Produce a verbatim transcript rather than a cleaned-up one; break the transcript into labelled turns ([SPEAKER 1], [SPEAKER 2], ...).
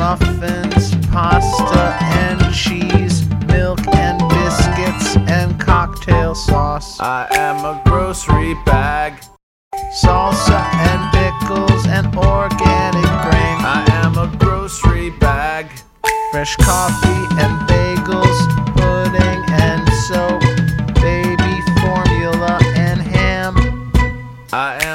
[SPEAKER 1] muffins, pasta and cheese, milk and biscuits and cocktail sauce.
[SPEAKER 2] I am a grocery bag.
[SPEAKER 1] Salsa and pickles and organic grain.
[SPEAKER 2] I am a grocery bag.
[SPEAKER 1] Fresh coffee and bagels, pudding and soap, baby formula and ham.
[SPEAKER 2] I am